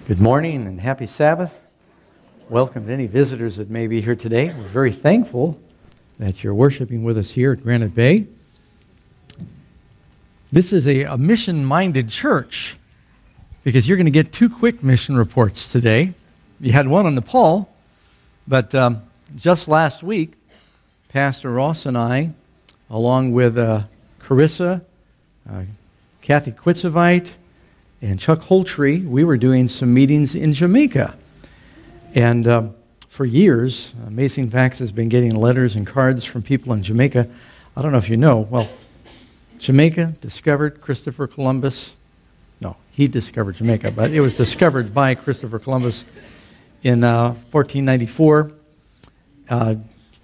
Good morning and happy Sabbath. Welcome to any visitors that may be here today. We're very thankful that you're worshiping with us here at Granite Bay. This is a mission-minded church because you're going to get two quick mission reports today. You had one on Nepal, but just last week, Pastor Ross and I, along with Carissa, Kathy Quitzevite, and Chuck Holtree, we were doing some meetings in Jamaica. And for years, Amazing Facts has been getting letters and cards from people in Jamaica. I don't know if you know, well, Jamaica discovered Christopher Columbus. No, he discovered Jamaica, but it was discovered by Christopher Columbus in 1494, about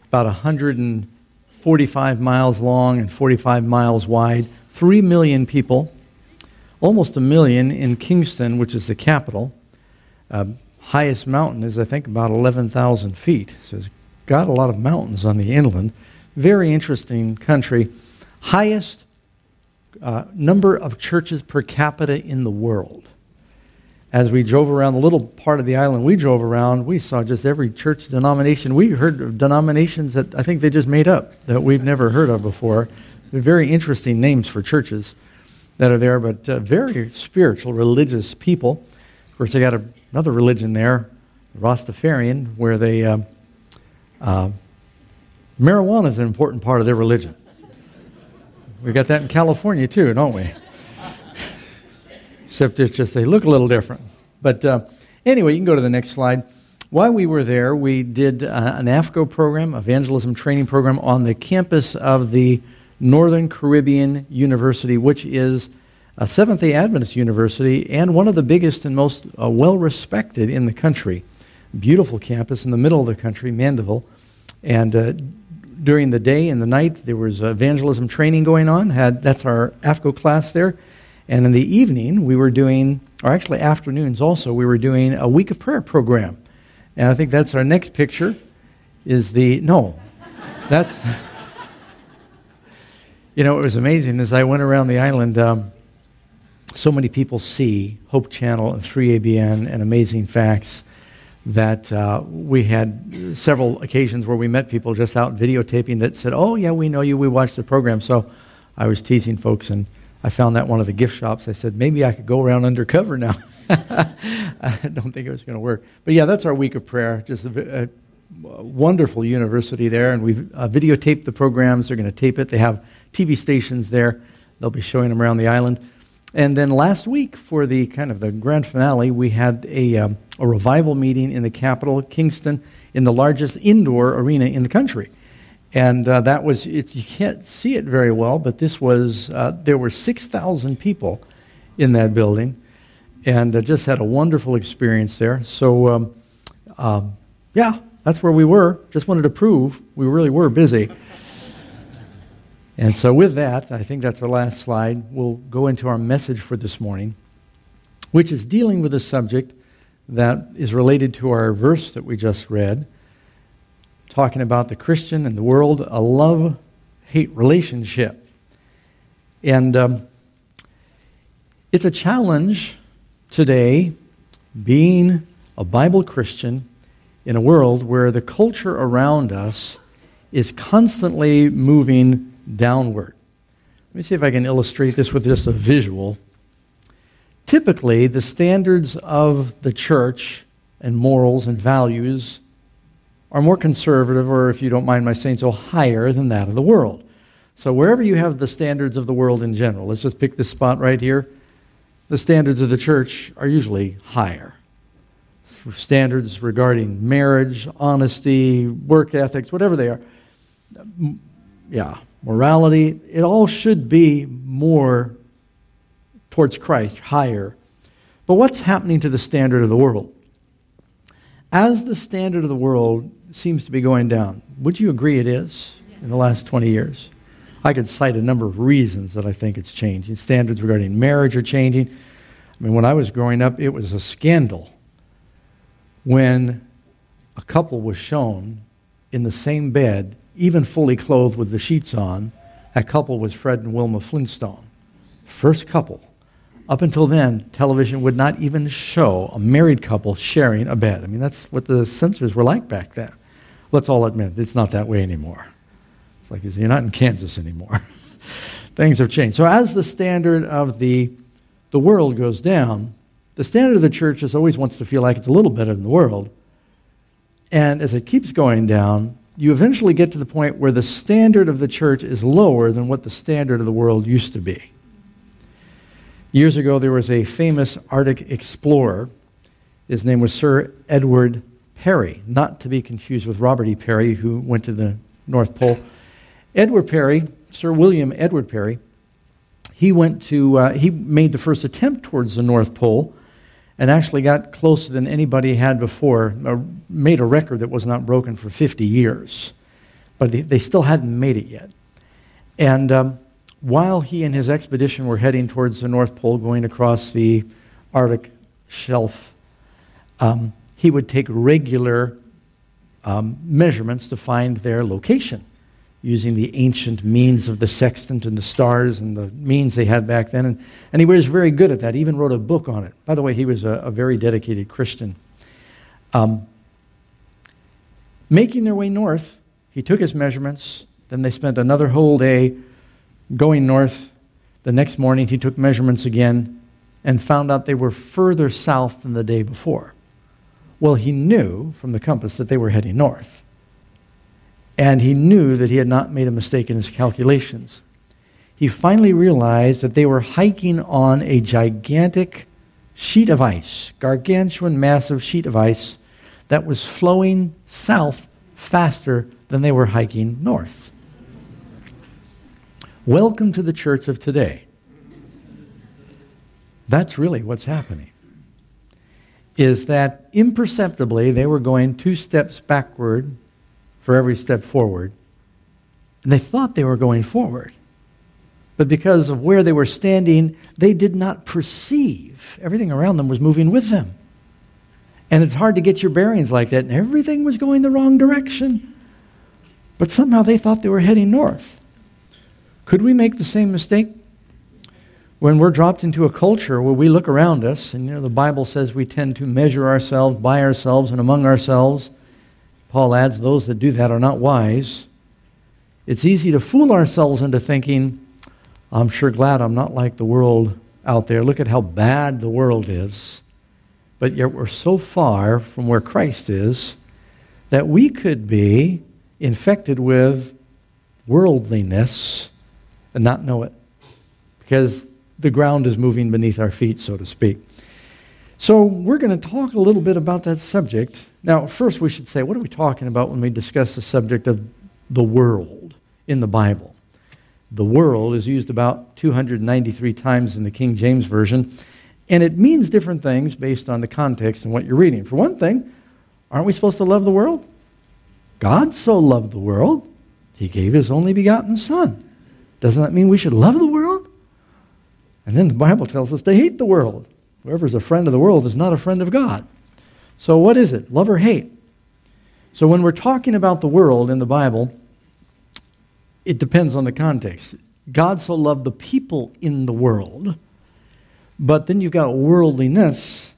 145 miles long and 45 miles wide, 3 million people. Almost 1 million in Kingston, which is the capital. Highest mountain is, I think, about 11,000 feet. So it's got a lot of mountains on the inland. Very interesting country. Highest number of churches per capita in the world. As we drove around the little part of the island we drove around, we saw just every church denomination. We heard of denominations that I think they just made up, that we've never heard of before. They're very interesting names for churches that are there, but very spiritual, religious people. Of course, they got another religion there, Rastafarian, where they marijuana is an important part of their religion. We got that in California too, don't we? Except it's just they look a little different. But anyway, you can go to the next slide. While we were there, we did an AFCO program, evangelism training program, on the campus of the Northern Caribbean University, which is a Seventh-day Adventist university and one of the biggest and most well-respected in the country. Beautiful campus in the middle of the country, Mandeville. And during the day and the night, there was evangelism training going on. That's our AFCO class there. And in the evening, we were doing, or actually afternoons also, we were doing a week of prayer program. And I think that's our next picture is that's... You know, it was amazing. As I went around the island, so many people see Hope Channel and 3ABN and Amazing Facts that we had several occasions where we met people just out videotaping that said, "Oh, yeah, we know you. We watched the program." So I was teasing folks, and I found that one of the gift shops. I said, maybe I could go around undercover now. I don't think it was going to work. But, yeah, that's our week of prayer, just a wonderful university there, and we've videotaped the programs. They're going to tape it. They have TV stations there. They'll be showing them around the island. And then last week, for the kind of the grand finale, we had a revival meeting in the capital, Kingston, in the largest indoor arena in the country. And that was, you can't see it very well, but this was, there were 6,000 people in that building, and just had a wonderful experience there. So, yeah, that's where we were. Just wanted to prove we really were busy. And so with that, I think that's our last slide. We'll go into our message for this morning, which is dealing with a subject that is related to our verse that we just read, talking about the Christian and the world, a love-hate relationship. And it's a challenge today, being a Bible Christian in a world where the culture around us is constantly moving downward. Let me see if I can illustrate this with just a visual. Typically, the standards of the church and morals and values are more conservative, or if you don't mind my saying so, higher than that of the world. So wherever you have the standards of the world in general, let's just pick this spot right here, the standards of the church are usually higher. Standards regarding marriage, honesty, work ethics, whatever they are. Yeah, morality, it all should be more towards Christ, higher. But what's happening to the standard of the world? As the standard of the world seems to be going down, would you agree it is in the last 20 years? I could cite a number of reasons that I think it's changing. Standards regarding marriage are changing. I mean, when I was growing up, it was a scandal when a couple was shown in the same bed, even fully clothed with the sheets on. That couple was Fred and Wilma Flintstone. First couple Up until then, television would not even show a married couple sharing a bed. I mean, that's what the censors were like back then. Let's all admit, it's not that way anymore. It's like you say, you're not in Kansas anymore. Things have changed. So as the standard of the world goes down, the standard of the church just always wants to feel like it's a little better than the world. And as it keeps going down, you eventually get to the point where the standard of the church is lower than what the standard of the world used to be. Years ago, there was a famous Arctic explorer. His name was Sir Edward Perry, not to be confused with Robert E. Peary, who went to the North Pole. Edward Perry, Sir William Edward Perry, he made the first attempt towards the North Pole and actually got closer than anybody had before, made a record that was not broken for 50 years. But they still hadn't made it yet. And while he and his expedition were heading towards the North Pole, going across the Arctic shelf, he would take regular measurements to find their location, using the ancient means of the sextant and the stars and the means they had back then. And he was very good at that. He even wrote a book on it. By the way, he was a very dedicated Christian. Making their way north, he took his measurements. Then they spent another whole day going north. The next morning, he took measurements again and found out they were further south than the day before. Well, he knew from the compass that they were heading north. And he knew that he had not made a mistake in his calculations. He finally realized that they were hiking on a gigantic sheet of ice, gargantuan, massive sheet of ice that was flowing south faster than they were hiking north. Welcome to the church of today. That's really what's happening. Is that imperceptibly they were going 2 steps backward for every step forward. And they thought they were going forward. But because of where they were standing, they did not perceive. Everything around them was moving with them. And it's hard to get your bearings like that. And everything was going the wrong direction. But somehow they thought they were heading north. Could we make the same mistake? When we're dropped into a culture where we look around us, and the Bible says we tend to measure ourselves by ourselves and among ourselves. Paul adds, those that do that are not wise. It's easy to fool ourselves into thinking, I'm sure glad I'm not like the world out there. Look at how bad the world is. But yet we're so far from where Christ is that we could be infected with worldliness and not know it. Because the ground is moving beneath our feet, so to speak. So we're going to talk a little bit about that subject. Now, first we should say, what are we talking about when we discuss the subject of the world in the Bible? The world is used about 293 times in the King James Version, and it means different things based on the context and what you're reading. For one thing, aren't we supposed to love the world? God so loved the world, he gave his only begotten Son. Doesn't that mean we should love the world? And then the Bible tells us to hate the world. Whoever's a friend of the world is not a friend of God. So what is it? Love or hate? So when we're talking about the world in the Bible, it depends on the context. God so loved the people in the world, but then you've got worldliness.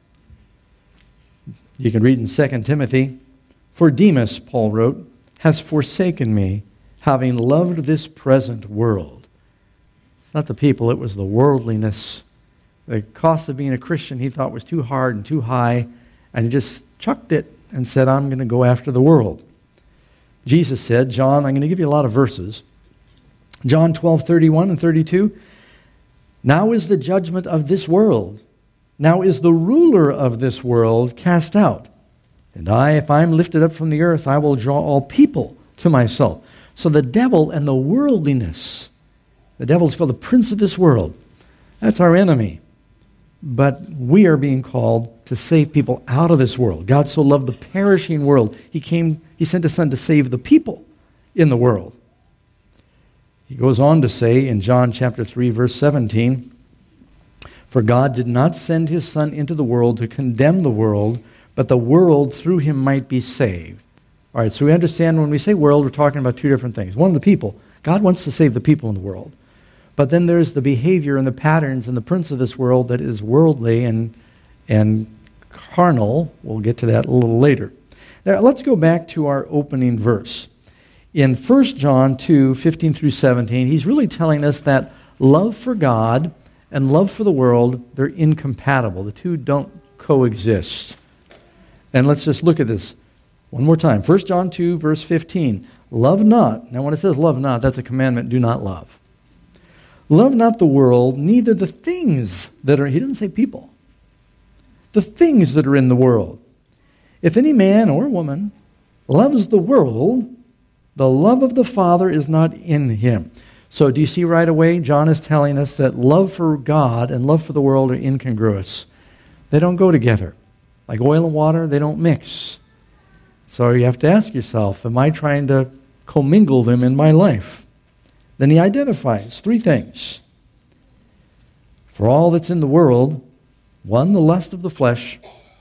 You can read in 2 Timothy, for Demas, Paul wrote, has forsaken me, having loved this present world. It's not the people, it was the worldliness. The cost of being a Christian he thought was too hard and too high, and he just chucked it and said, I'm going to go after the world. Jesus said, John, I'm going to give you a lot of verses. John 12:31 and 32, now is the judgment of this world. Now is the ruler of this world cast out. And I, if I'm lifted up from the earth, I will draw all people to myself. So the devil and the worldliness, the devil is called the prince of this world. That's our enemy. But we are being called to save people out of this world. God so loved the perishing world. He sent his Son to save the people in the world. He goes on to say in John chapter 3, verse 17, for God did not send his Son into the world to condemn the world, but the world through him might be saved. All right, so we understand when we say world, we're talking about two different things. One, the people. God wants to save the people in the world. But then there's the behavior and the patterns and the prince of this world that is worldly and carnal. We'll get to that a little later. Now, let's go back to our opening verse. In 1 John 2, 15 through 17, he's really telling us that love for God and love for the world, they're incompatible. The two don't coexist. And let's just look at this one more time. 1 John 2, verse 15. Love not. Now, when it says love not, that's a commandment, do not love. Love not the world, neither the things that are, he doesn't say people, the things that are in the world. If any man or woman loves the world, the love of the Father is not in him. So do you see right away, John is telling us that love for God and love for the world are incongruous. They don't go together. Like oil and water, they don't mix. So you have to ask yourself, am I trying to commingle them in my life? Then he identifies three things. For all that's in the world, 1, the lust of the flesh,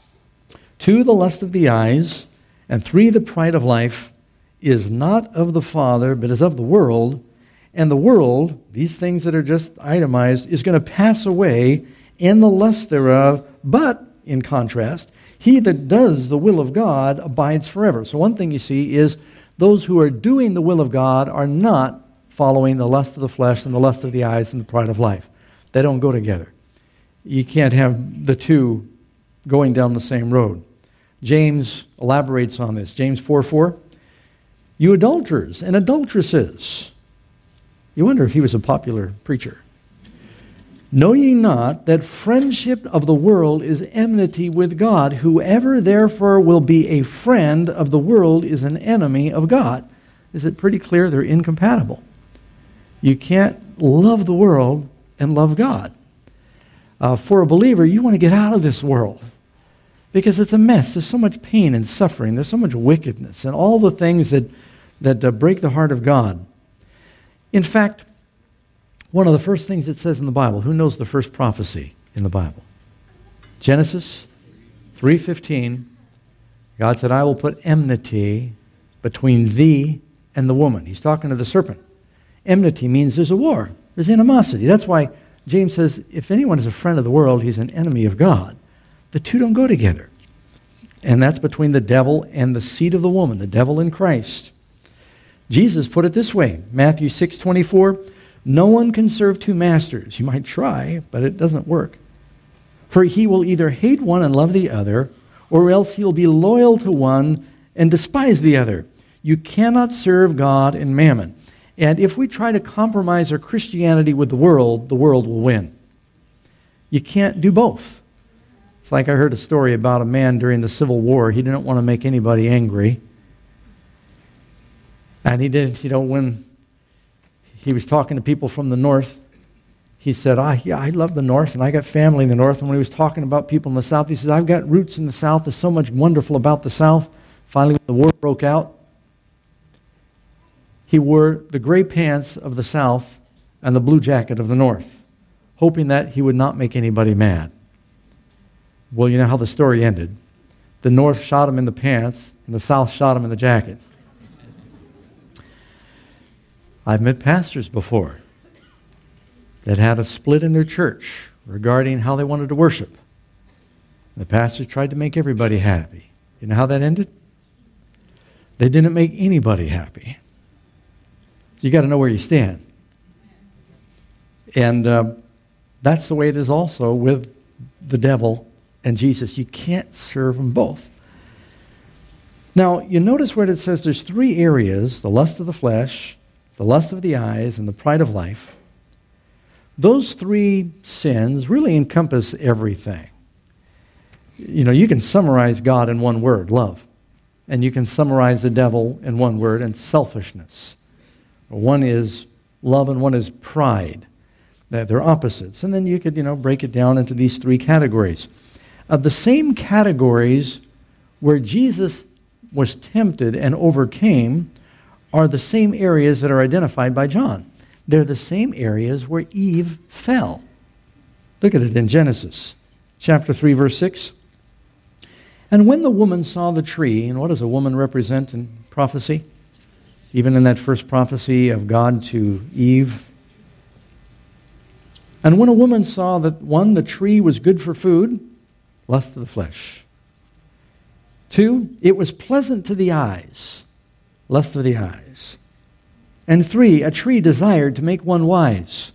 2, the lust of the eyes, and 3, the pride of life, is not of the Father, but is of the world. And the world, these things that are just itemized, is going to pass away, and the lust thereof. But, in contrast, he that does the will of God abides forever. So one thing you see is those who are doing the will of God are not following the lust of the flesh and the lust of the eyes and the pride of life. They don't go together. You can't have the two going down the same road. James elaborates on this. James 4:4. You adulterers and adulteresses. You wonder if he was a popular preacher. Know ye not that friendship of the world is enmity with God? Whoever therefore will be a friend of the world is an enemy of God. Is it pretty clear they're incompatible? You can't love the world and love God. For a believer, you want to get out of this world because it's a mess. There's so much pain and suffering. There's so much wickedness and all the things that break the heart of God. In fact, one of the first things it says in the Bible, who knows the first prophecy in the Bible? Genesis 3:15. God said, I will put enmity between thee and the woman. He's talking to the serpent. Enmity means there's a war. There's animosity. That's why James says, if anyone is a friend of the world, he's an enemy of God. The two don't go together. And that's between the devil and the seed of the woman, the devil in Christ. Jesus put it this way, Matthew 6:24, no one can serve two masters. You might try, but it doesn't work. For he will either hate one and love the other, or else he'll be loyal to one and despise the other. You cannot serve God and mammon. And if we try to compromise our Christianity with the world will win. You can't do both. It's like I heard a story about a man during the Civil War. He didn't want to make anybody angry. And he did, when he was talking to people from the north, he said, I love the north and I got family in the north. And when he was talking about people in the south, he said, I've got roots in the south. There's so much wonderful about the south. Finally, when the war broke out, he wore the gray pants of the south and the blue jacket of the north, hoping that he would not make anybody mad. Well, you know how the story ended. The north shot him in the pants and the south shot him in the jacket. I've met pastors before that had a split in their church regarding how they wanted to worship. The pastors tried to make everybody happy. You know how that ended? They didn't make anybody happy. You got to know where you stand. And that's the way it is also with the devil and Jesus. You can't serve them both. Now, you notice where it says there's three areas, the lust of the flesh, the lust of the eyes, and the pride of life. Those three sins really encompass everything. You can summarize God in one word, love. And you can summarize the devil in one word, and selfishness. One is love and one is pride. They're opposites. And then you could, break it down into these three categories. Of the same categories where Jesus was tempted and overcame are the same areas that are identified by John. They're the same areas where Eve fell. Look at it in Genesis chapter 3, verse 6. And when the woman saw the tree, and what does a woman represent in prophecy? Even in that first prophecy of God to Eve, And when a woman saw that, 1, the tree was good for food, lust of the flesh. 2, it was pleasant to the eyes, lust of the eyes. And 3, a tree desired to make one wise,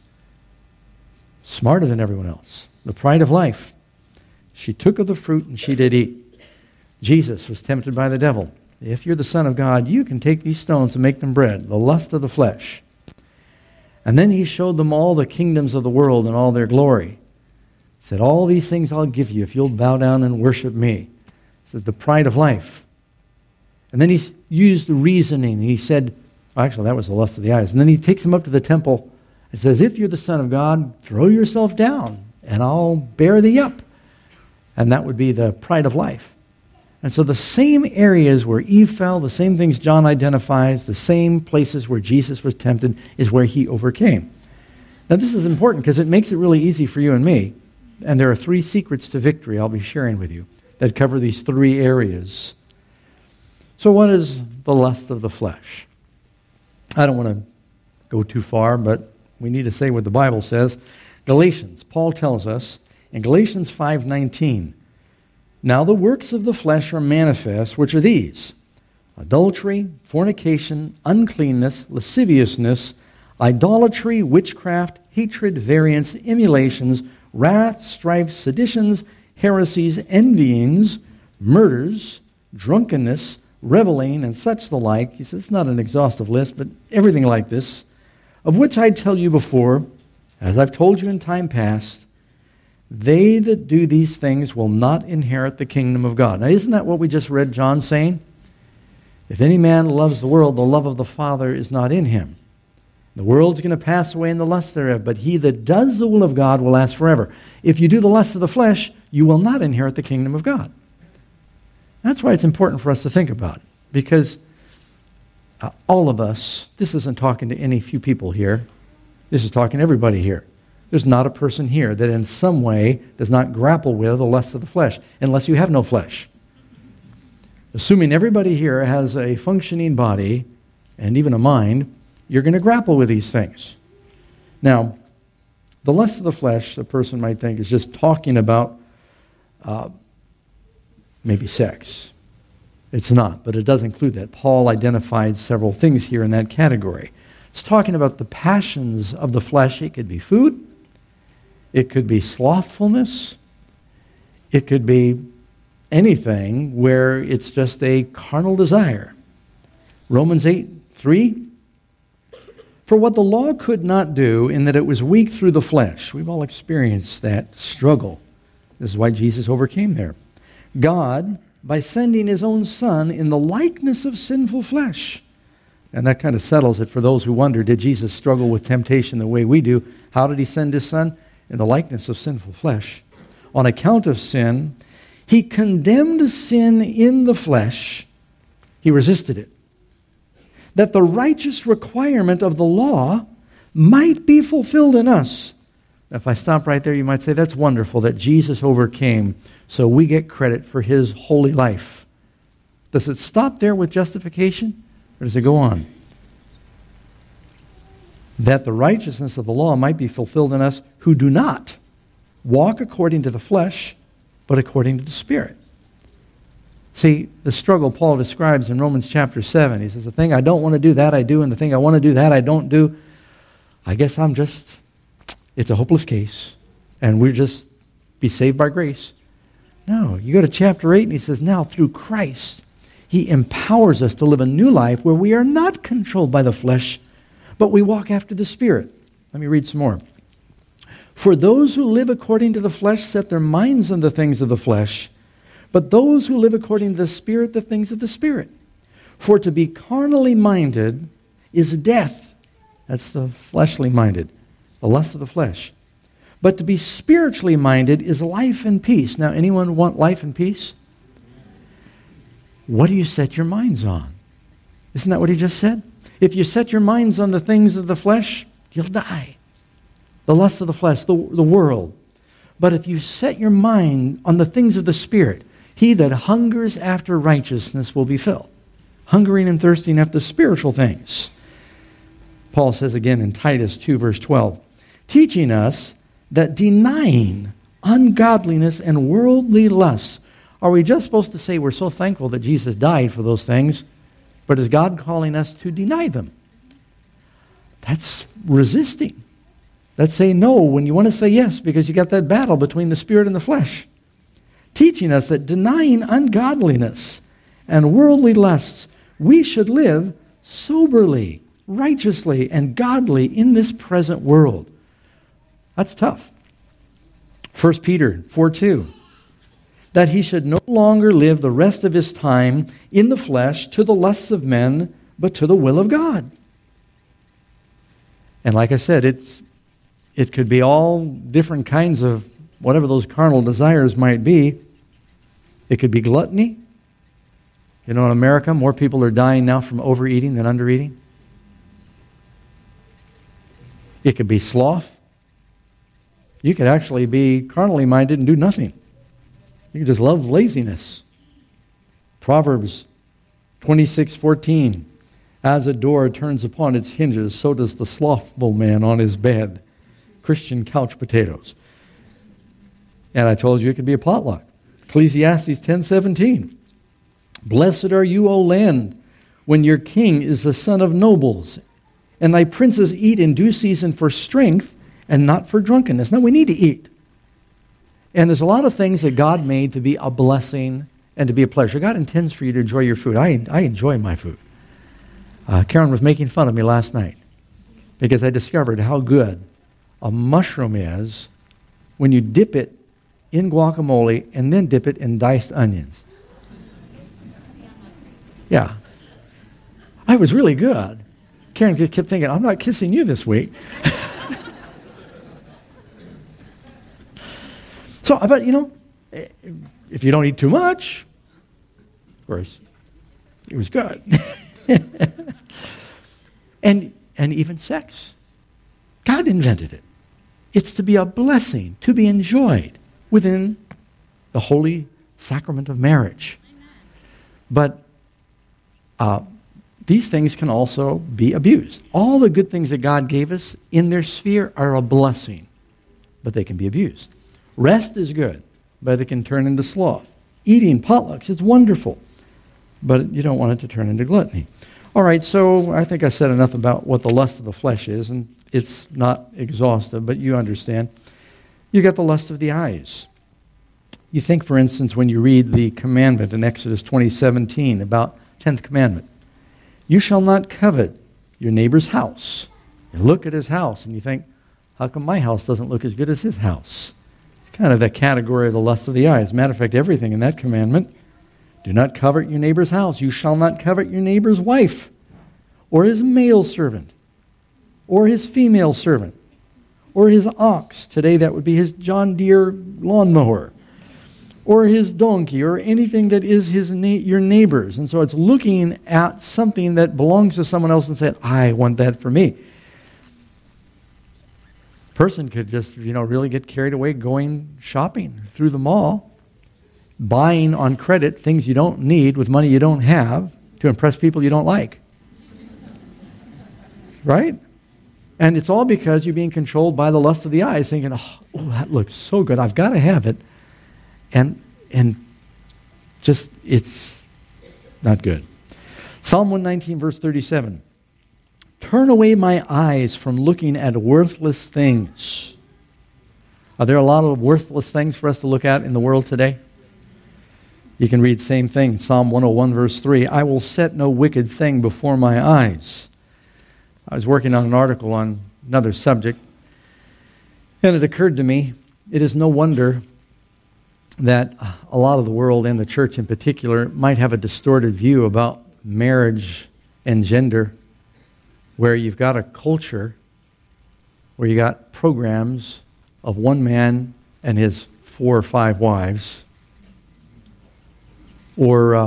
smarter than everyone else, the pride of life. She took of the fruit and she did eat. Jesus was tempted by the devil. If you're the Son of God, you can take these stones and make them bread, the lust of the flesh. And then he showed them all the kingdoms of the world and all their glory. He said, all these things I'll give you if you'll bow down and worship me. He said, the pride of life. And then he used the reasoning. He said, actually, that was the lust of the eyes. And then he takes him up to the temple and says, if you're the Son of God, throw yourself down and I'll bear thee up. And that would be the pride of life. And so the same areas where Eve fell, the same things John identifies, the same places where Jesus was tempted is where he overcame. Now this is important because it makes it really easy for you and me. And there are 3 secrets to victory I'll be sharing with you that cover these 3 areas. So what is the lust of the flesh? I don't want to go too far, but we need to say what the Bible says. Galatians, Paul tells us in Galatians 5:19, now the works of the flesh are manifest, which are these: adultery, fornication, uncleanness, lasciviousness, idolatry, witchcraft, hatred, variance, emulations, wrath, strife, seditions, heresies, envyings, murders, drunkenness, reveling, and such the like. He says it's not an exhaustive list, but everything like this, of which I tell you before, as I've told you in time past, they that do these things will not inherit the kingdom of God. Now, isn't that what we just read John saying? If any man loves the world, the love of the Father is not in him. The world's going to pass away in the lust thereof, but he that does the will of God will last forever. If you do the lust of the flesh, you will not inherit the kingdom of God. That's why it's important for us to think about it, because all of us, this isn't talking to any few people here, this is talking to everybody here. There's not a person here that in some way does not grapple with the lust of the flesh, unless you have no flesh. Assuming everybody here has a functioning body and even a mind, you're going to grapple with these things. Now, the lust of the flesh, a person might think, is just talking about maybe sex. It's not, but it does include that. Paul identified several things here in that category. It's talking about the passions of the flesh. It could be food. It could be slothfulness. It could be anything where it's just a carnal desire. Romans 8:3. For what the law could not do, in that it was weak through the flesh. We've all experienced that struggle. This is why Jesus overcame there. God, by sending his own Son in the likeness of sinful flesh. And that kind of settles it for those who wonder, did Jesus struggle with temptation the way we do? How did he send his Son? In the likeness of sinful flesh. On account of sin, he condemned sin in the flesh. He resisted it, that the righteous requirement of the law might be fulfilled in us. If I stop right there, you might say, that's wonderful that Jesus overcame, so we get credit for his holy life. Does it stop there with justification, or does it go on? That the righteousness of the law might be fulfilled in us who do not walk according to the flesh, but according to the Spirit. See, the struggle Paul describes in Romans chapter 7. He says, the thing I don't want to do, that I do, and the thing I want to do, that I don't do. I guess it's a hopeless case, and we're just be saved by grace. No, you go to chapter 8, and he says, now through Christ, he empowers us to live a new life where we are not controlled by the flesh, but we walk after the Spirit. Let me read some more. For those who live according to the flesh set their minds on the things of the flesh, but those who live according to the Spirit, the things of the Spirit. For to be carnally minded is death. That's the fleshly minded, the lust of the flesh. But to be spiritually minded is life and peace. Now, anyone want life and peace? What do you set your minds on? Isn't that what he just said? If you set your minds on the things of the flesh, you'll die. The lust of the flesh, the world. But if you set your mind on the things of the Spirit, he that hungers after righteousness will be filled. Hungering and thirsting after spiritual things. Paul says again in Titus 2 verse 12, teaching us that denying ungodliness and worldly lusts. Are we just supposed to say we're so thankful that Jesus died for those things, but is God calling us to deny them? That's resisting. That's saying no when you want to say yes, because you got that battle between the spirit and the flesh. Teaching us that denying ungodliness and worldly lusts, we should live soberly, righteously, and godly in this present world. That's tough. 1 Peter 4:2, that he should no longer live the rest of his time in the flesh to the lusts of men, but to the will of God. And like I said, it could be all different kinds of whatever those carnal desires might be. It could be gluttony. You know, in America, more people are dying now from overeating than undereating. It could be sloth. You could actually be carnally minded and do nothing. You could just love laziness. Proverbs 26:14. As a door turns upon its hinges, so does the slothful man on his bed. Christian couch potatoes. And I told you it could be a potluck. Ecclesiastes 10:17. Blessed are you, O land, when your king is the son of nobles, and thy princes eat in due season for strength and not for drunkenness. Now, we need to eat. And there's a lot of things that God made to be a blessing and to be a pleasure. God intends for you to enjoy your food. I enjoy my food. Karen was making fun of me last night because I discovered how good a mushroom is when you dip it in guacamole and then dip it in diced onions. Yeah. I was really good. Karen just kept thinking, I'm not kissing you this week. So, but, you know, if you don't eat too much, of course, it was good. and even sex. God invented it. It's to be a blessing, to be enjoyed within the holy sacrament of marriage. But these things can also be abused. All the good things that God gave us in their sphere are a blessing, but they can be abused. Rest is good, but it can turn into sloth. Eating potlucks is wonderful, but you don't want it to turn into gluttony. All right, so I think I said enough about what the lust of the flesh is, and it's not exhaustive, but you understand. You got the lust of the eyes. You think, for instance, when you read the commandment in Exodus 20:17 about 10th commandment, you shall not covet your neighbor's house. You look at his house and you think, how come my house doesn't look as good as his house? It's kind of the category of the lust of the eyes. Matter of fact, everything in that commandment. Do not covet your neighbor's house. You shall not covet your neighbor's wife, or his male servant, or his female servant, or his ox. Today that would be his John Deere lawnmower, or his donkey, or anything that is your neighbor's. And so it's looking at something that belongs to someone else and saying, I want that for me. Person could just, really get carried away going shopping through the mall, buying on credit things you don't need with money you don't have to impress people you don't like. Right? And it's all because you're being controlled by the lust of the eyes, thinking, oh, that looks so good, I've got to have it. And just, it's not good. Psalm 119, verse 37. Turn away my eyes from looking at worthless things. Are there a lot of worthless things for us to look at in the world today? You can read the same thing, Psalm 101, verse 3. I will set no wicked thing before my eyes. I was working on an article on another subject, and it occurred to me, it is no wonder that a lot of the world, and the church in particular, might have a distorted view about marriage and gender, where you've got a culture where you got programs of one man and his 4 or 5 wives, or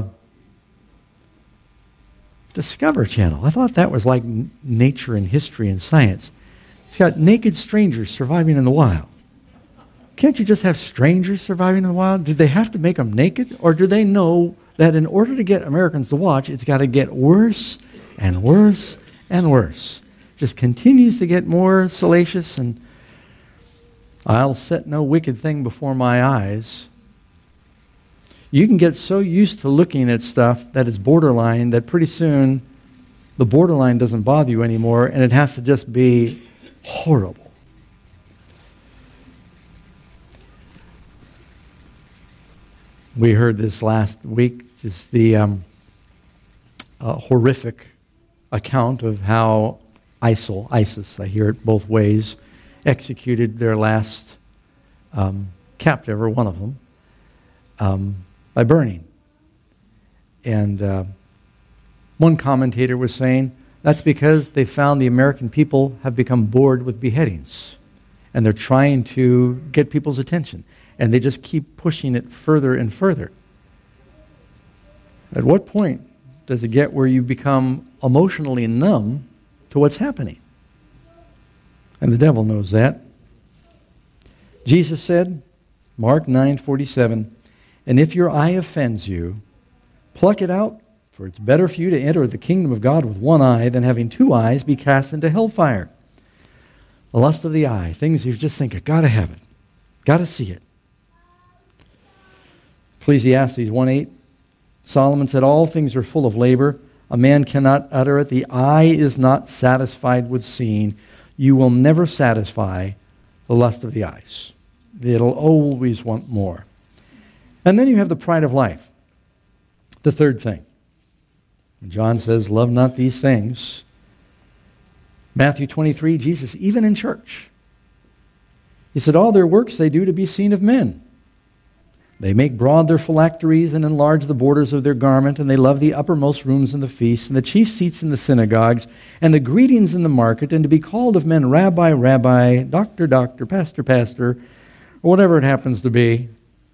Discovery Channel. I thought that was like nature and history and science. It's got naked strangers surviving in the wild. Can't you just have strangers surviving in the wild? Did they have to make them naked? Or do they know that in order to get Americans to watch, it's got to get worse and worse and worse? Just continues to get more salacious. And I'll set no wicked thing before my eyes. You can get so used to looking at stuff that is borderline that pretty soon the borderline doesn't bother you anymore, and it has to just be horrible. We heard this last week, just the horrific account of how ISIS, I hear it both ways, executed their last captive, or one of them, by burning. And one commentator was saying that's because they found the American people have become bored with beheadings. And they're trying to get people's attention. And they just keep pushing it further and further. At what point does it get where you become emotionally numb to what's happening? And the devil knows that. Jesus said, Mark 9:47, "And if your eye offends you, pluck it out, for it's better for you to enter the kingdom of God with one eye than having two eyes be cast into hellfire." The lust of the eye, things you just think, I gotta have it, gotta see it. Ecclesiastes 1:8, Solomon said, "All things are full of labor. A man cannot utter it. The eye is not satisfied with seeing." You will never satisfy the lust of the eyes. It'll always want more. And then you have the pride of life. The third thing. John says, "Love not these things." Matthew 23, Jesus, even in church, he said, "All their works they do to be seen of men. They make broad their phylacteries and enlarge the borders of their garment, and they love the uppermost rooms in the feasts, and the chief seats in the synagogues, and the greetings in the market, and to be called of men, Rabbi, Rabbi, Doctor, Doctor, Pastor, Pastor," or whatever it happens to be.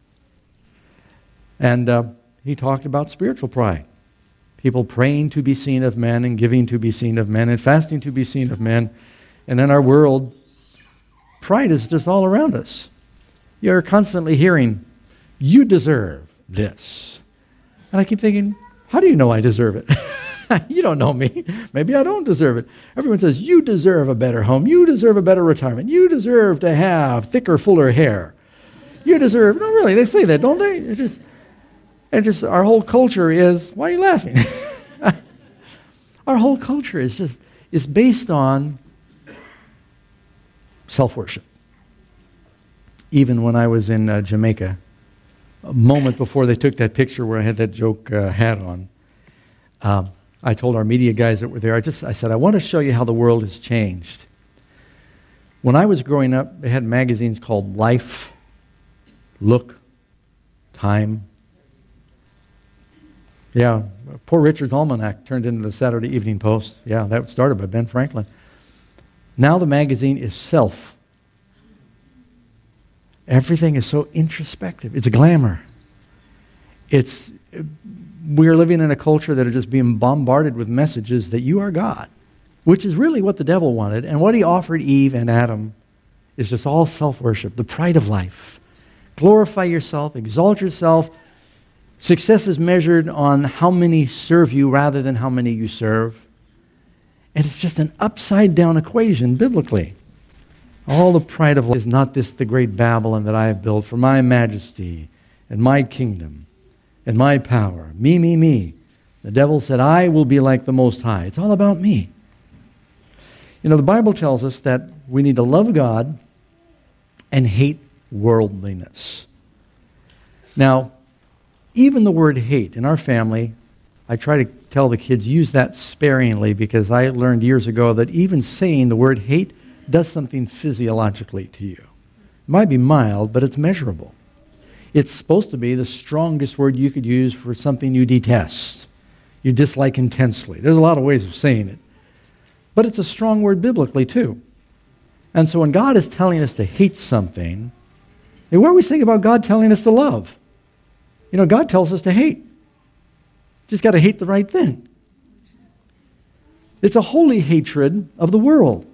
And he talked about spiritual pride. People praying to be seen of men, and giving to be seen of men, and fasting to be seen of men. And in our world, pride is just all around us. You're constantly hearing, "You deserve this." And I keep thinking, how do you know I deserve it? You don't know me. Maybe I don't deserve it. Everyone says, "You deserve a better home. You deserve a better retirement. You deserve to have thicker, fuller hair. You deserve..." No, really, they say that, don't they? It just our whole culture is, why are you laughing? Our whole culture is based on self-worship. Even when I was in Jamaica, a moment before they took that picture where I had that joke hat on, I told our media guys that were there, I said, "I want to show you how the world has changed." When I was growing up, they had magazines called Life, Look, Time. Yeah, Poor Richard's Almanac turned into the Saturday Evening Post. Yeah, that was started by Ben Franklin. Now the magazine is Self. Everything is so introspective. It's glamour. We're living in a culture that are just being bombarded with messages that you are God, which is really what the devil wanted. And what he offered Eve and Adam is just all self-worship, the pride of life. Glorify yourself, exalt yourself. Success is measured on how many serve you rather than how many you serve. And it's just an upside-down equation biblically. All the pride of life is not this the great Babylon that I have built for my majesty and my kingdom and my power. Me, me, me. The devil said, "I will be like the Most High." It's all about me. You know, the Bible tells us that we need to love God and hate worldliness. Now, even the word hate in our family, I try to tell the kids, use that sparingly, because I learned years ago that even saying the word hate does something physiologically to you. It might be mild, but it's measurable. It's supposed to be the strongest word you could use for something you detest, you dislike intensely. There's a lot of ways of saying it. But it's a strong word biblically too. And so when God is telling us to hate something, and what do we think about God telling us to love? You know, God tells us to hate. Just got to hate the right thing. It's a holy hatred of the world.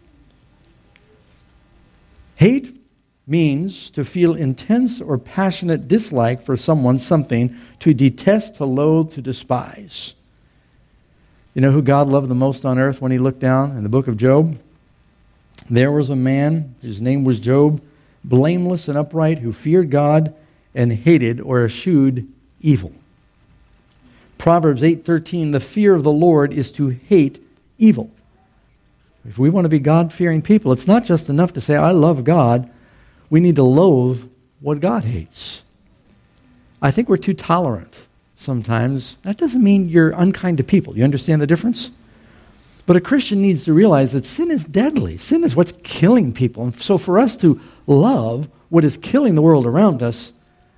Hate means to feel intense or passionate dislike for someone, something, to detest, to loathe, to despise. You know who God loved the most on earth when he looked down in the book of Job? There was a man, his name was Job, blameless and upright, who feared God and hated or eschewed evil. Proverbs 8:13, the fear of the Lord is to hate evil. If we want to be God-fearing people, it's not just enough to say, I love God. We need to loathe what God hates. I think we're too tolerant sometimes. That doesn't mean you're unkind to people. You understand the difference? But a Christian needs to realize that sin is deadly. Sin is what's killing people. And so for us to love what is killing the world around us,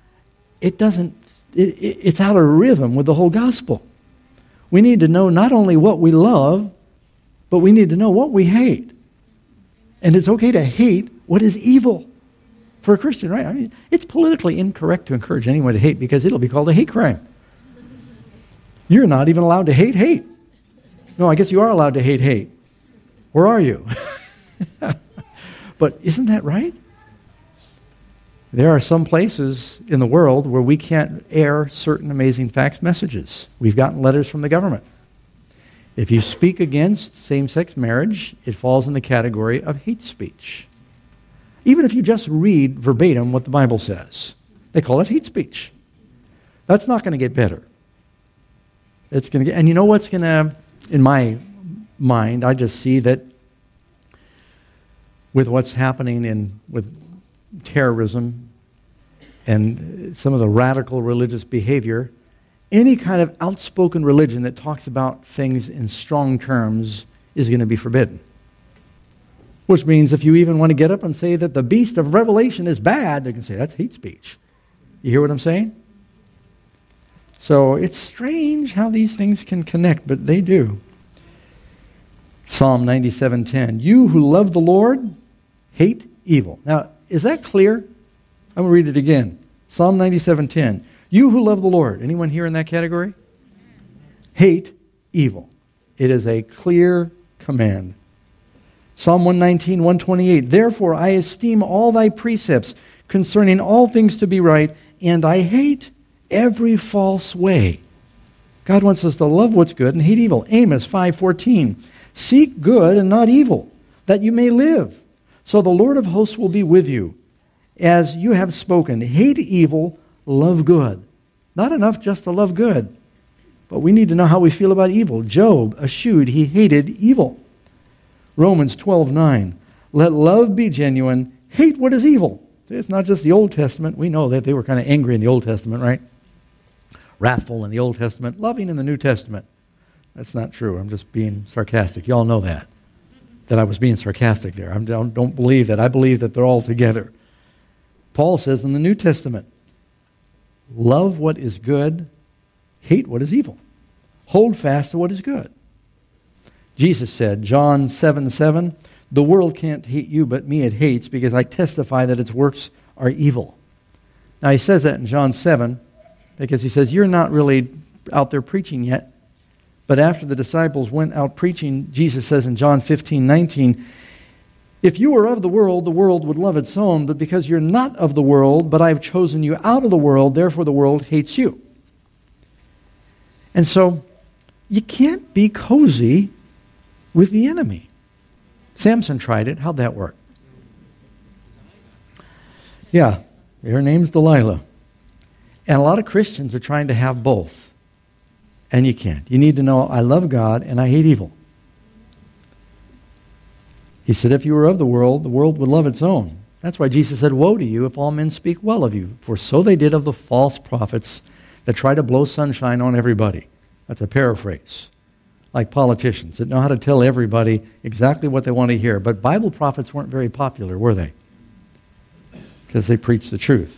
it's out of rhythm with the whole gospel. We need to know not only what we love, but we need to know what we hate. And it's okay to hate what is evil for a Christian, right? I mean, it's politically incorrect to encourage anyone to hate because it'll be called a hate crime. You're not even allowed to hate hate. No, I guess you are allowed to hate hate. Or are you? But isn't that right? There are some places in the world where we can't air certain amazing facts messages. We've gotten letters from the government. If you speak against same-sex marriage, it falls in the category of hate speech. Even if you just read verbatim what the Bible says, they call it hate speech. That's not going to get better. It's going to get, and you know what's going to, in my mind, I just see that with what's happening with terrorism and some of the radical religious behavior, any kind of outspoken religion that talks about things in strong terms is going to be forbidden. Which means if you even want to get up and say that the beast of Revelation is bad, they're going to say that's hate speech. You hear what I'm saying? So it's strange how these things can connect, but they do. Psalm 97:10. You who love the Lord hate evil. Now, is that clear? I'm going to read it again. Psalm 97:10. You who love the Lord. Anyone here in that category? Hate evil. It is a clear command. Psalm 119, 128. Therefore I esteem all thy precepts concerning all things to be right, and I hate every false way. God wants us to love what's good and hate evil. Amos 5:14. Seek good and not evil, that you may live. So the Lord of hosts will be with you. As you have spoken, hate evil, love good. Not enough just to love good, but we need to know how we feel about evil. Job eschewed, he hated evil. Romans 12:9. Let love be genuine, hate what is evil. It's not just the Old Testament. We know that they were kind of angry in the Old Testament, right? Wrathful in the Old Testament, loving in the New Testament. That's not true. I'm just being sarcastic. You all know that I was being sarcastic there. Don't believe that. I believe that they're all together. Paul says in the New Testament, love what is good, hate what is evil. Hold fast to what is good. Jesus said, John 7:7, the world can't hate you, but me it hates, because I testify that its works are evil. Now he says that in John 7, because he says, you're not really out there preaching yet. But after the disciples went out preaching, Jesus says in John 15:19, if you were of the world would love its own, but because you're not of the world, but I have chosen you out of the world, therefore the world hates you. And so, you can't be cozy with the enemy. Samson tried it. How'd that work? Yeah, her name's Delilah. And a lot of Christians are trying to have both. And you can't. You need to know, I love God and I hate evil. He said, if you were of the world would love its own. That's why Jesus said, woe to you if all men speak well of you, for so they did of the false prophets that try to blow sunshine on everybody. That's a paraphrase. Like politicians that know how to tell everybody exactly what they want to hear. But Bible prophets weren't very popular, were they? Because they preached the truth.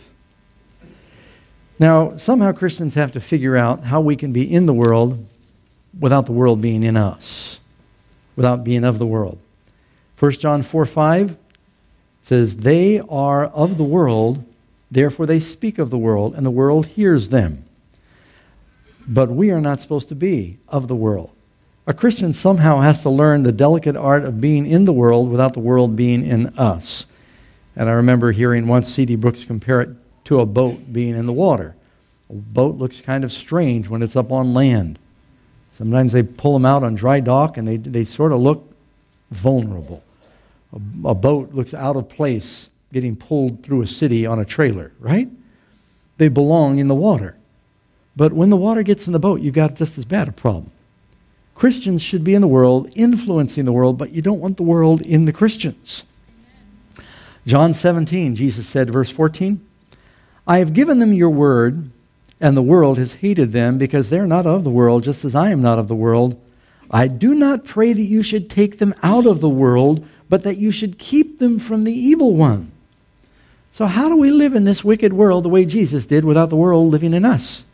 Now, somehow Christians have to figure out how we can be in the world without the world being in us, without being of the world. 1 John 4:5 says, they are of the world, therefore they speak of the world, and the world hears them. But we are not supposed to be of the world. A Christian somehow has to learn the delicate art of being in the world without the world being in us. And I remember hearing once C.D. Brooks compare it to a boat being in the water. A boat looks kind of strange when it's up on land. Sometimes they pull them out on dry dock and they sort of look vulnerable. A boat looks out of place getting pulled through a city on a trailer, right? They belong in the water. But when the water gets in the boat, you've got just as bad a problem. Christians should be in the world, influencing the world, but you don't want the world in the Christians. John 17, Jesus said, verse 14, I have given them your word, and the world has hated them because they're not of the world, just as I am not of the world. I do not pray that you should take them out of the world, but that you should keep them from the evil one. So how do we live in this wicked world the way Jesus did without the world living in us?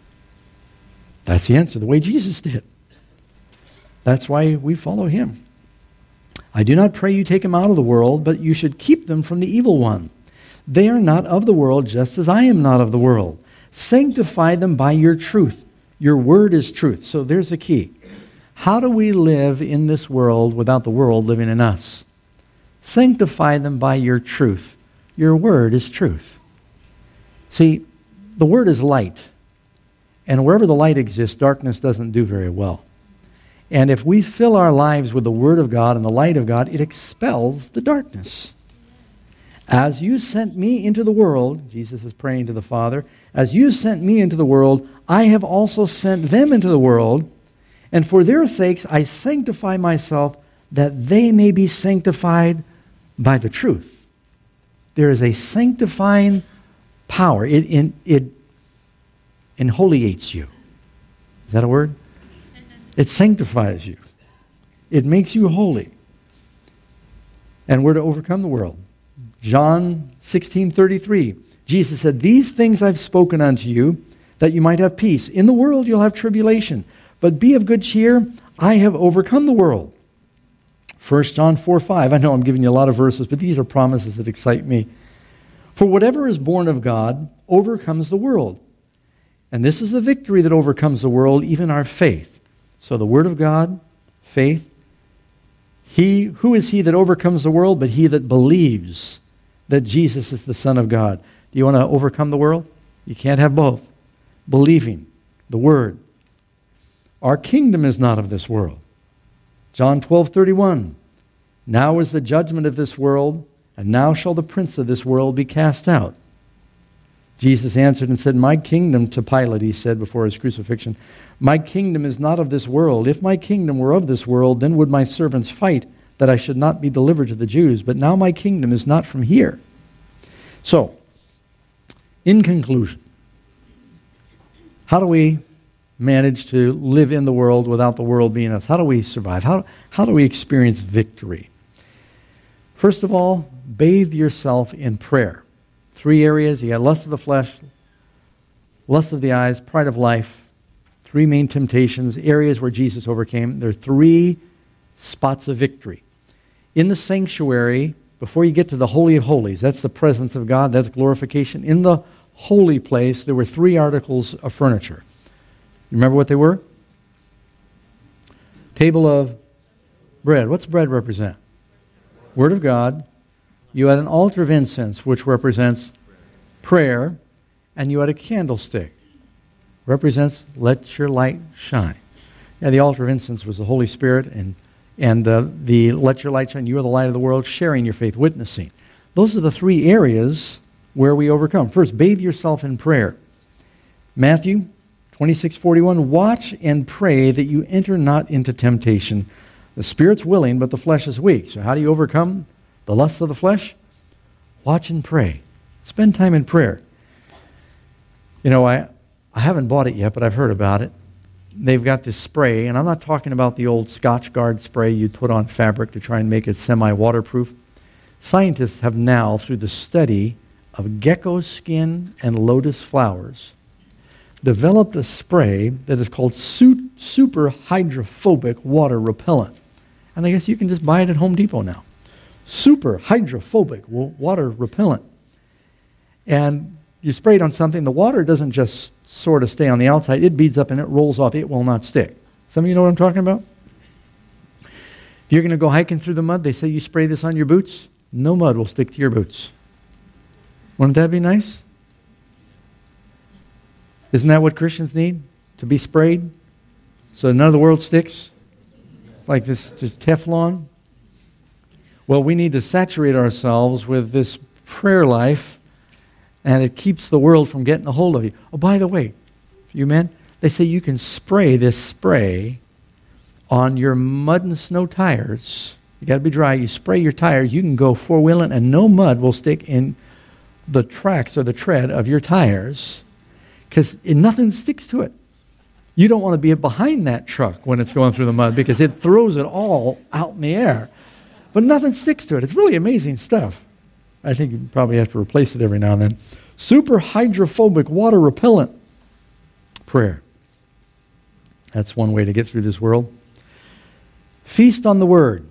That's the answer, the way Jesus did. That's why we follow him. I do not pray you take them out of the world, but you should keep them from the evil one. They are not of the world, just as I am not of the world. Sanctify them by your truth. Your word is truth. So there's the key. How do we live in this world without the world living in us? Sanctify them by your truth. Your word is truth. See, the word is light. And wherever the light exists, darkness doesn't do very well. And if we fill our lives with the word of God and the light of God, it expels the darkness. As you sent me into the world, Jesus is praying to the Father, as you sent me into the world, I have also sent them into the world, and for their sakes I sanctify myself, that they may be sanctified by the truth. There is a sanctifying power. It enholiates you. Is that a word? It sanctifies you. It makes you holy. And we're to overcome the world. John 16:33, Jesus said, these things I've spoken unto you, that you might have peace. In the world you'll have tribulation, but be of good cheer. I have overcome the world. 1 John 4:5, I know I'm giving you a lot of verses, but these are promises that excite me. For whatever is born of God overcomes the world. And this is a victory that overcomes the world, even our faith. So the word of God, faith. Who is he that overcomes the world? But he that believes that Jesus is the Son of God. Do you want to overcome the world? You can't have both. Believing the word. Our kingdom is not of this world. John 12:31. Now is the judgment of this world, and now shall the prince of this world be cast out. Jesus answered and said, my kingdom, to Pilate he said before his crucifixion, my kingdom is not of this world. If my kingdom were of this world, then would my servants fight that I should not be delivered to the Jews. But now my kingdom is not from here. So, in conclusion, how do we manage to live in the world without the world being us? How do we survive? How do we experience victory? First of all, bathe yourself in prayer. 3 areas. You got lust of the flesh, lust of the eyes, pride of life. 3 main temptations, areas where Jesus overcame. There are 3 spots of victory. In the sanctuary, before you get to the Holy of Holies, that's the presence of God, that's glorification. In the holy place, there were 3 articles of furniture. You remember what they were? Table of bread. What's bread represent? Word of God. You had an altar of incense, which represents prayer, and you had a candlestick. Represents let your light shine. Yeah, the altar of incense was the Holy Spirit, and the let your light shine, you are the light of the world, sharing your faith, witnessing. Those are the 3 areas where we overcome. First, bathe yourself in prayer. Matthew 26:41, watch and pray that you enter not into temptation. The spirit's willing, but the flesh is weak. So how do you overcome the lusts of the flesh? Watch and pray. Spend time in prayer. You know, I haven't bought it yet, but I've heard about it. They've got this spray, and I'm not talking about the old Scotch Guard spray you'd put on fabric to try and make it semi-waterproof. Scientists have now, through the study of gecko skin and lotus flowers, developed a spray that is called super hydrophobic water repellent. And I guess you can just buy it at Home Depot now. Super hydrophobic water repellent. And you spray it on something, the water doesn't just sort of stay on the outside, it beads up and it rolls off, it will not stick. Some of you know what I'm talking about? If you're going to go hiking through the mud, they say you spray this on your boots, no mud will stick to your boots. Wouldn't that be nice? Isn't that what Christians need? To be sprayed so none of the world sticks? It's like this just Teflon. Well, we need to saturate ourselves with this prayer life, and it keeps the world from getting a hold of you. Oh, by the way, you men, they say you can spray this spray on your mud and snow tires. You got to be dry. You spray your tires. You can go four-wheeling, and no mud will stick in the tracks or the tread of your tires because nothing sticks to it. You don't want to be behind that truck when it's going through the mud because it throws it all out in the air. But nothing sticks to it. It's really amazing stuff. I think you probably have to replace it every now and then. Super hydrophobic water repellent prayer. That's one way to get through this world. Feast on the Word.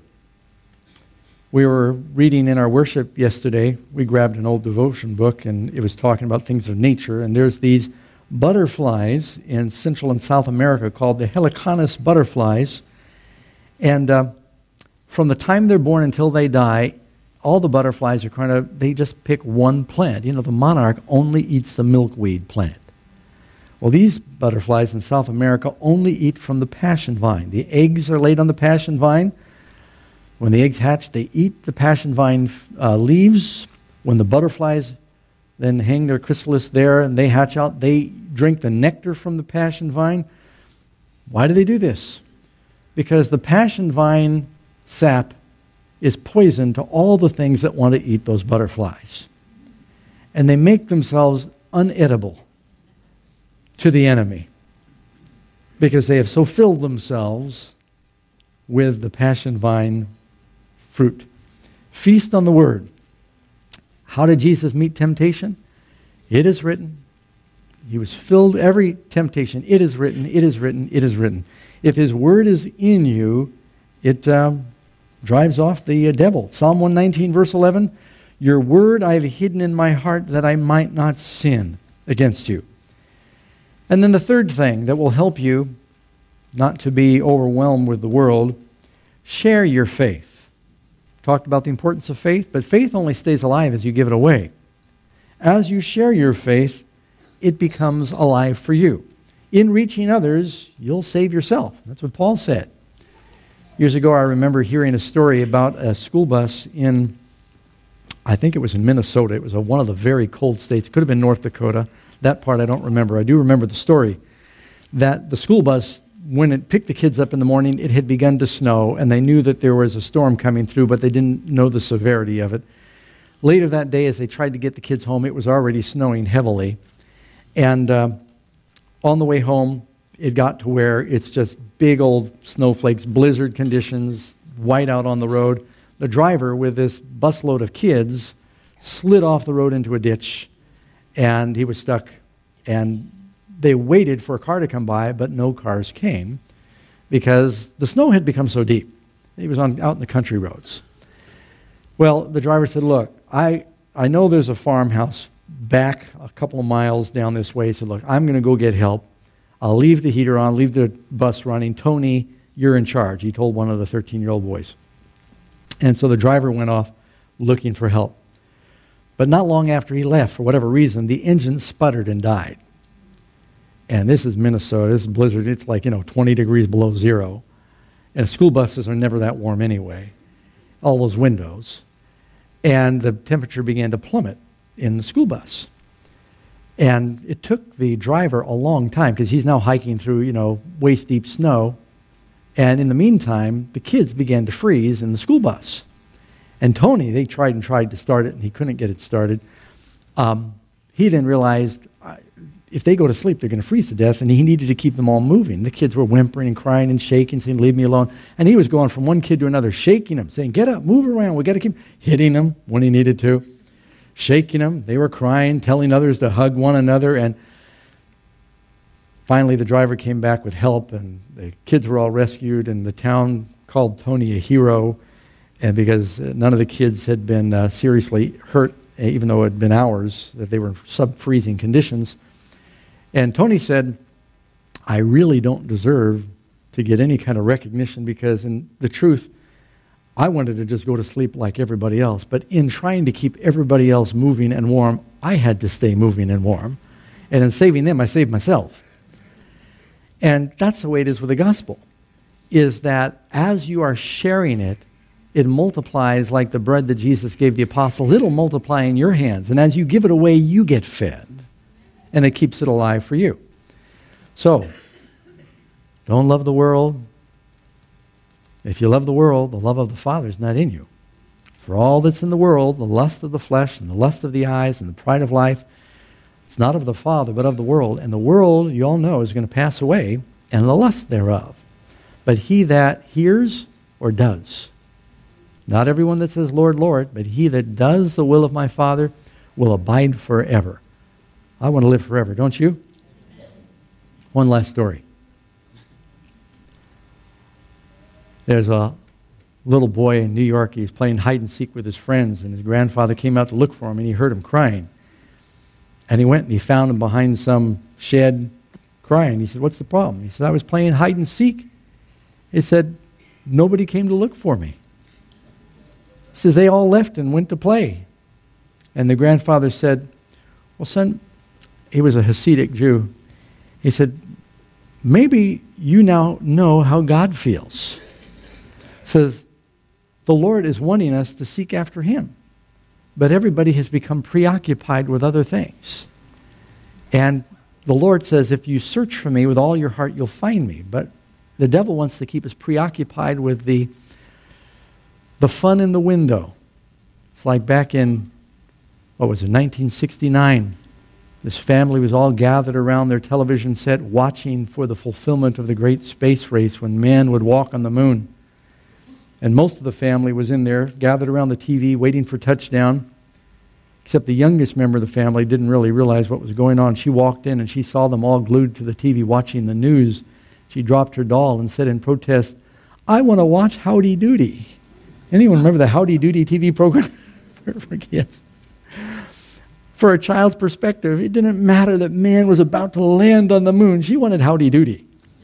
We were reading in our worship yesterday. We grabbed an old devotion book, and it was talking about things of nature. And there's these butterflies in Central and South America called the Helicanus butterflies. And from the time they're born until they die, all the butterflies are they just pick one plant. You know, the monarch only eats the milkweed plant. Well, these butterflies in South America only eat from the passion vine. The eggs are laid on the passion vine. When the eggs hatch, they eat the passion vine leaves. When the butterflies then hang their chrysalis there and they hatch out, they drink the nectar from the passion vine. Why do they do this? Because the passion vine sap is poison to all the things that want to eat those butterflies. And they make themselves unedible to the enemy because they have so filled themselves with the passion vine fruit. Feast on the Word. How did Jesus meet temptation? It is written. He was filled every temptation. It is written, it is written, it is written. If His Word is in you, it drives off the devil. Psalm 119, verse 11, your word I have hidden in my heart that I might not sin against you. And then the third thing that will help you not to be overwhelmed with the world, share your faith. Talked about the importance of faith, but faith only stays alive as you give it away. As you share your faith, it becomes alive for you. In reaching others, you'll save yourself. That's what Paul said. Years ago, I remember hearing a story about a school bus in, I think it was in Minnesota. It was one of the very cold states. It could have been North Dakota. That part I don't remember. I do remember the story that the school bus, when it picked the kids up in the morning, it had begun to snow, and they knew that there was a storm coming through, but they didn't know the severity of it. Later that day, as they tried to get the kids home, it was already snowing heavily. And on the way home, it got to where it's just big old snowflakes, blizzard conditions, white out on the road. The driver, with this busload of kids, slid off the road into a ditch, and he was stuck. And they waited for a car to come by, but no cars came because the snow had become so deep. He was out in the country roads. Well, the driver said, look, I know there's a farmhouse back a couple of miles down this way. He said, look, I'm going to go get help. I'll leave the heater on, leave the bus running. Tony, you're in charge. He told one of the 13-year-old boys. And so the driver went off looking for help. But not long after he left, for whatever reason, the engine sputtered and died. And this is Minnesota. This is blizzard. It's like, 20 degrees below zero. And school buses are never that warm anyway. All those windows. And the temperature began to plummet in the school bus. And it took the driver a long time because he's now hiking through, waist-deep snow. And in the meantime, the kids began to freeze in the school bus. And Tony, they tried to start it, and he couldn't get it started. He then realized if they go to sleep, they're going to freeze to death, and he needed to keep them all moving. The kids were whimpering and crying and shaking, saying, leave me alone. And he was going from one kid to another, shaking them, saying, get up, move around, we got to keep hitting them when he needed to, shaking them. They were crying, telling others to hug one another, and finally the driver came back with help, and the kids were all rescued, and the town called Tony a hero, and because none of the kids had been seriously hurt, even though it had been hours, that they were in sub-freezing conditions. And Tony said, I really don't deserve to get any kind of recognition because in the truth, I wanted to just go to sleep like everybody else. But in trying to keep everybody else moving and warm, I had to stay moving and warm. And in saving them, I saved myself. And that's the way it is with the gospel, is that as you are sharing it, it multiplies like the bread that Jesus gave the apostles. It'll multiply in your hands. And as you give it away, you get fed. And it keeps it alive for you. So, don't love the world. If you love the world, the love of the Father is not in you. For all that's in the world, the lust of the flesh and the lust of the eyes and the pride of life, it's not of the Father, but of the world. And the world, you all know, is going to pass away, and the lust thereof. But he that hears or does, not everyone that says, Lord, Lord, but he that does the will of my Father will abide forever. I want to live forever, don't you? One last story. There's a little boy in New York. He was playing hide and seek with his friends, and his grandfather came out to look for him, and he heard him crying. And he went and he found him behind some shed crying. He said, what's the problem? He said, I was playing hide and seek. He said, nobody came to look for me. He says, they all left and went to play. And the grandfather said, well, son, he was a Hasidic Jew. He said, maybe you now know how God feels. Says, the Lord is wanting us to seek after him. But everybody has become preoccupied with other things. And the Lord says, if you search for me with all your heart, you'll find me. But the devil wants to keep us preoccupied with the fun in the window. It's like back in, 1969. This family was all gathered around their television set watching for the fulfillment of the great space race when man would walk on the moon. And most of the family was in there, gathered around the TV, waiting for touchdown. Except the youngest member of the family didn't really realize what was going on. She walked in and she saw them all glued to the TV watching the news. She dropped her doll and said in protest, I want to watch Howdy Doody. Anyone remember the Howdy Doody TV program? Yes. For a child's perspective, it didn't matter that man was about to land on the moon. She wanted Howdy Doody.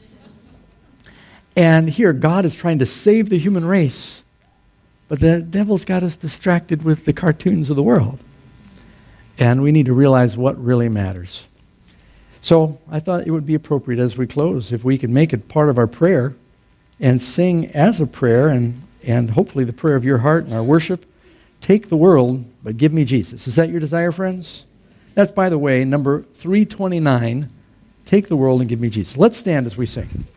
And here, God is trying to save the human race, but the devil's got us distracted with the cartoons of the world. And we need to realize what really matters. So I thought it would be appropriate as we close if we could make it part of our prayer and sing as a prayer and hopefully the prayer of your heart and our worship, take the world, but give me Jesus. Is that your desire, friends? That's, by the way, number 329, take the world and give me Jesus. Let's stand as we sing.